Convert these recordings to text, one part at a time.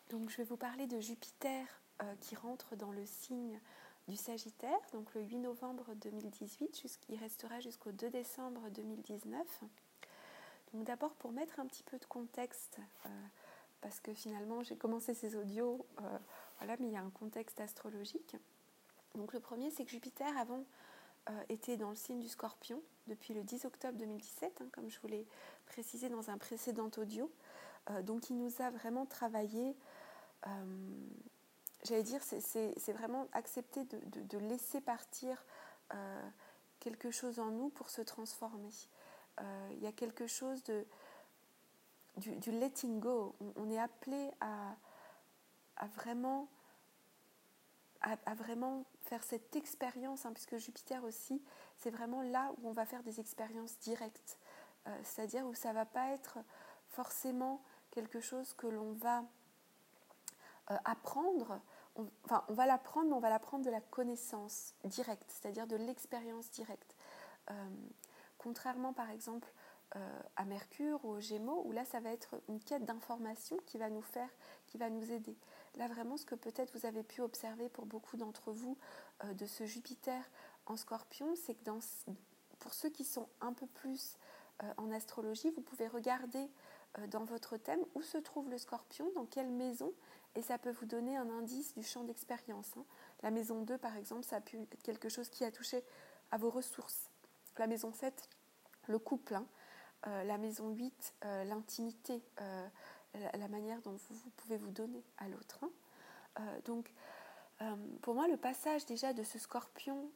Donc je vais vous parler de Jupiter qui rentre dans le signe du Sagittaire, donc le 8 novembre 2018, il restera jusqu'au 2 décembre 2019. Donc d'abord pour mettre un petit peu de contexte, parce que finalement j'ai commencé ces audios, mais il y a un contexte astrologique. Donc le premier, c'est que Jupiter avant était dans le signe du Scorpion depuis le 10 octobre 2017, comme je vous l'ai précisé dans un précédent audio. Donc il nous a vraiment travaillé, j'allais dire, c'est vraiment accepter de laisser partir quelque chose en nous pour se transformer. Il y a quelque chose du letting go. On est appelé à vraiment faire cette expérience, puisque Jupiter aussi, c'est vraiment là où on va faire des expériences directes. C'est-à-dire où ça ne va pas être forcément quelque chose que l'on va apprendre. On va l'apprendre, mais on va l'apprendre de la connaissance directe, c'est-à-dire de l'expérience directe. Contrairement, par exemple, à Mercure ou aux Gémeaux, où là, ça va être une quête d'information qui va nous aider. Là, vraiment, ce que peut-être vous avez pu observer pour beaucoup d'entre vous de ce Jupiter en Scorpion, c'est que pour ceux qui sont un peu plus en astrologie, vous pouvez regarder dans votre thème où se trouve le Scorpion, dans quelle maison, et ça peut vous donner un indice du champ d'expérience. La maison 2, par exemple, ça a pu être quelque chose qui a touché à vos ressources. La maison 7, le couple. La maison 8, l'intimité, la manière dont vous pouvez vous donner à l'autre. Donc, pour moi, le passage déjà de ce Scorpion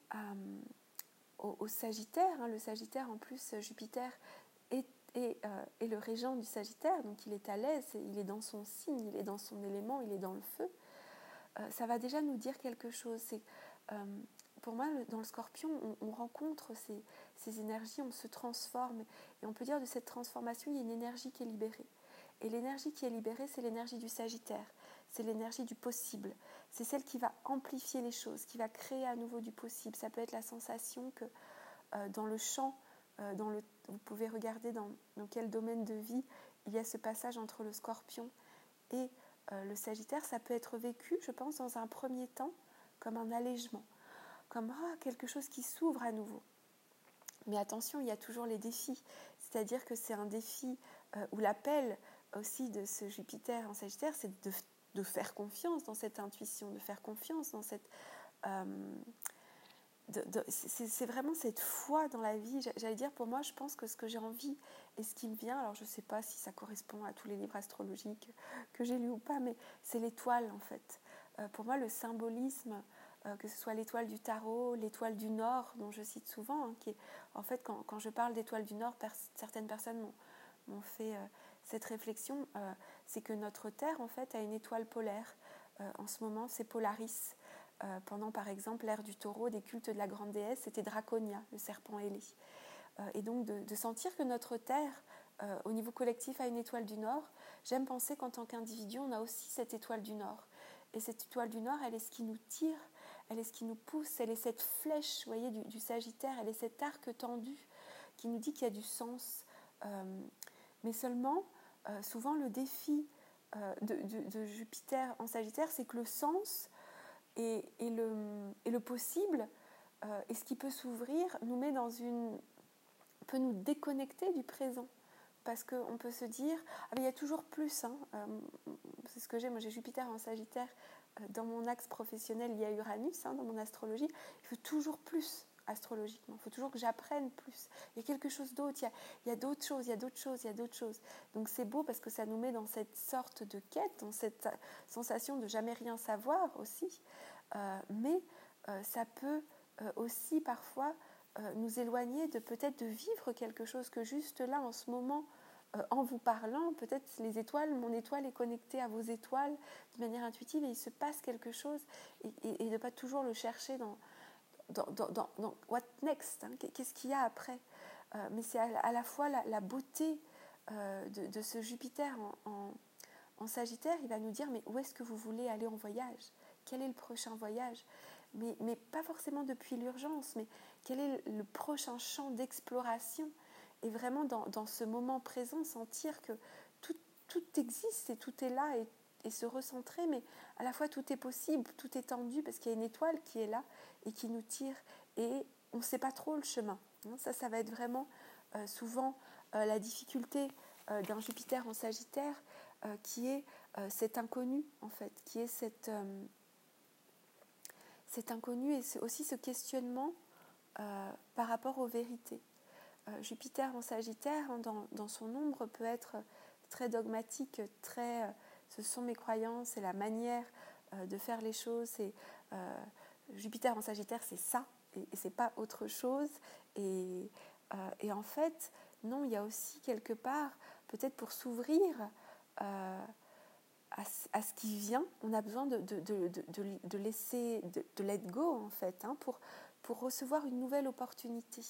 au Sagittaire, le Sagittaire en plus, Jupiter est le régent du Sagittaire, donc il est à l'aise, il est dans son signe, il est dans son élément, il est dans le feu. Ça va déjà nous dire quelque chose. Pour moi, dans le Scorpion, on rencontre ces énergies, on se transforme. Et on peut dire de cette transformation, il y a une énergie qui est libérée. Et l'énergie qui est libérée, c'est l'énergie du Sagittaire. C'est l'énergie du possible. C'est celle qui va amplifier les choses, qui va créer à nouveau du possible. Ça peut être la sensation que dans le champ, vous pouvez regarder dans quel domaine de vie il y a ce passage entre le Scorpion et le Sagittaire. Ça peut être vécu, je pense, dans un premier temps, comme un allègement. Comme quelque chose qui s'ouvre à nouveau. Mais attention, il y a toujours les défis. C'est-à-dire que c'est un défi où l'appel aussi de ce Jupiter en Sagittaire, c'est de faire confiance dans cette intuition, de faire confiance dans cette... c'est vraiment cette foi dans la vie. J'allais dire, pour moi, je pense que ce que j'ai envie et ce qui me vient, alors je ne sais pas si ça correspond à tous les livres astrologiques que j'ai lus ou pas, mais c'est l'étoile en fait. Pour moi, le symbolisme... que ce soit l'étoile du tarot, l'étoile du Nord, dont je cite souvent, qui est, en fait, quand je parle d'étoile du Nord, certaines personnes m'ont fait cette réflexion, c'est que notre Terre, en fait, a une étoile polaire. En ce moment, c'est Polaris. Pendant, par exemple, l'ère du Taureau, des cultes de la grande déesse, c'était Draconia, le serpent ailé. Et donc, de sentir que notre Terre, au niveau collectif, a une étoile du Nord, j'aime penser qu'en tant qu'individu, on a aussi cette étoile du Nord. Et cette étoile du Nord, elle est ce qui nous tire, elle est ce qui nous pousse, elle est cette flèche, vous voyez, du Sagittaire, elle est cet arc tendu qui nous dit qu'il y a du sens. Mais seulement, souvent, le défi de Jupiter en Sagittaire, c'est que le sens et le possible, et ce qui peut s'ouvrir, nous met peut nous déconnecter du présent. Parce qu'on peut se dire, mais il y a toujours plus. C'est ce que j'ai, moi j'ai Jupiter en Sagittaire. Dans mon axe professionnel, il y a Uranus, dans mon astrologie. Il faut toujours plus astrologiquement. Il faut toujours que j'apprenne plus. Il y a quelque chose d'autre, il y a d'autres choses, il y a d'autres choses, il y a d'autres choses. Donc c'est beau parce que ça nous met dans cette sorte de quête, dans cette sensation de jamais rien savoir aussi. Mais ça peut aussi parfois nous éloigner de peut-être de vivre quelque chose que juste là, en ce moment, en vous parlant, peut-être mon étoile est connectée à vos étoiles de manière intuitive et il se passe quelque chose et de ne pas toujours le chercher dans what next, qu'est-ce qu'il y a après. Mais c'est à la fois la beauté de ce Jupiter en Sagittaire, il va nous dire mais où est-ce que vous voulez aller en voyage ? Quel est le prochain voyage ? Mais pas forcément depuis l'urgence, mais quel est le prochain champ d'exploration ? Et vraiment dans ce moment présent, sentir que tout existe et tout est là et se recentrer, mais à la fois tout est possible, tout est tendu, parce qu'il y a une étoile qui est là et qui nous tire, et on ne sait pas trop le chemin. Ça va être vraiment souvent la difficulté d'un Jupiter en Sagittaire, qui est cet inconnu, en fait, qui est cet inconnu, et c'est aussi ce questionnement par rapport aux vérités. Jupiter en Sagittaire, hein, dans son ombre, peut être très dogmatique, ce sont mes croyances, c'est la manière de faire les choses. Jupiter en Sagittaire, c'est ça, et c'est pas autre chose. Et en fait, non, il y a aussi quelque part, peut-être pour s'ouvrir à ce qui vient, on a besoin de laisser, de let go, en fait, hein, pour recevoir une nouvelle opportunité.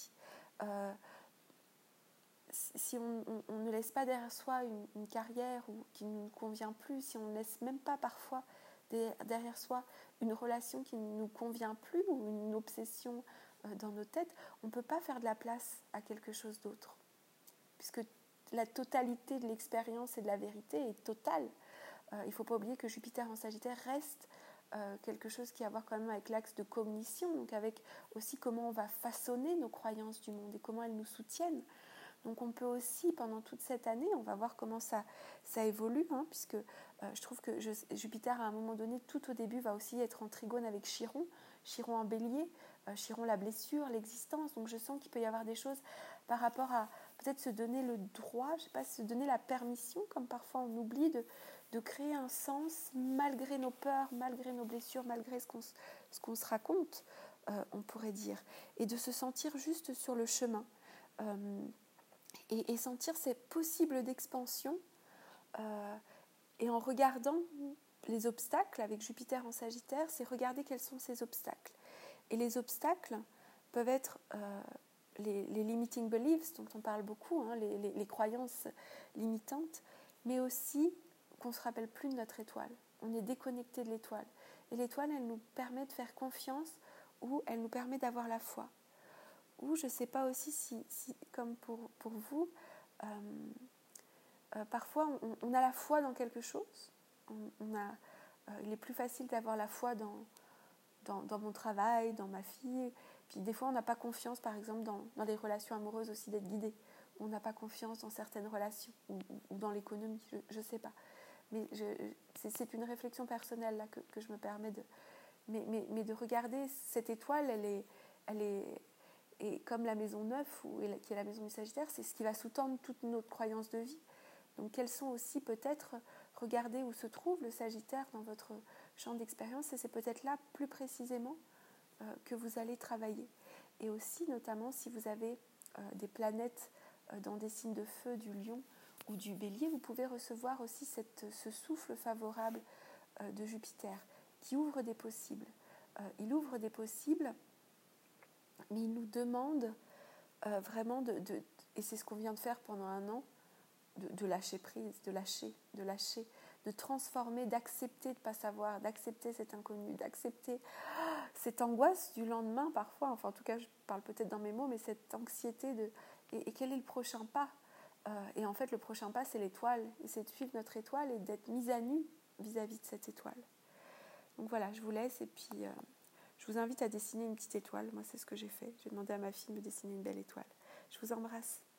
Si on ne laisse pas derrière soi une carrière qui ne nous convient plus, si on ne laisse même pas parfois derrière soi une relation qui ne nous convient plus ou une obsession dans nos têtes, on ne peut pas faire de la place à quelque chose d'autre. Puisque la totalité de l'expérience et de la vérité est totale. Il ne faut pas oublier que Jupiter en Sagittaire reste quelque chose qui a à voir quand même avec l'axe de cognition, donc avec aussi comment on va façonner nos croyances du monde et comment elles nous soutiennent. Donc on peut aussi, pendant toute cette année, on va voir comment ça évolue, hein, puisque je trouve que Jupiter, à un moment donné, tout au début, va aussi être en trigone avec Chiron en bélier, Chiron la blessure, l'existence. Donc je sens qu'il peut y avoir des choses par rapport à peut-être se donner le droit, je sais pas, se donner la permission, comme parfois on oublie, de créer un sens malgré nos peurs, malgré nos blessures, malgré ce qu'on se raconte, on pourrait dire. Et de se sentir juste sur le chemin. Et sentir ces possibles d'expansion et en regardant les obstacles avec Jupiter en Sagittaire, c'est regarder quels sont ces obstacles. Et les obstacles peuvent être les limiting beliefs dont on parle beaucoup, hein, les croyances limitantes, mais aussi qu'on ne se rappelle plus de notre étoile. On est déconnecté de l'étoile. Et l'étoile, elle nous permet de faire confiance ou elle nous permet d'avoir la foi. Ou je ne sais pas aussi si comme pour vous, parfois on a la foi dans quelque chose. Il est plus facile d'avoir la foi dans mon travail, dans ma fille. Puis des fois on n'a pas confiance, par exemple, dans les relations amoureuses aussi, d'être guidé. On n'a pas confiance dans certaines relations ou dans l'économie, je ne sais pas. Mais c'est une réflexion personnelle là, que je me permets de... Mais de regarder cette étoile, elle est et comme la maison 9, qui est la maison du Sagittaire, c'est ce qui va sous-tendre toute notre croyance de vie. Donc quelles sont aussi peut-être, regardez où se trouve le Sagittaire dans votre champ d'expérience, et c'est peut-être là plus précisément que vous allez travailler. Et aussi notamment si vous avez des planètes dans des signes de feu, du Lion ou du Bélier, vous pouvez recevoir aussi ce souffle favorable de Jupiter qui ouvre des possibles. Il ouvre des possibles, mais il nous demande vraiment et c'est ce qu'on vient de faire pendant un an, de lâcher prise, de lâcher, de transformer, d'accepter de ne pas savoir, d'accepter cet inconnu, d'accepter cette angoisse du lendemain parfois, enfin en tout cas je parle peut-être dans mes mots, mais cette anxiété et quel est le prochain pas, et en fait le prochain pas c'est l'étoile, et c'est de suivre notre étoile et d'être mise à nu vis-à-vis de cette étoile. Donc voilà, je vous laisse et puis je vous invite à dessiner une petite étoile. Moi, c'est ce que j'ai fait. J'ai demandé à ma fille de me dessiner une belle étoile. Je vous embrasse.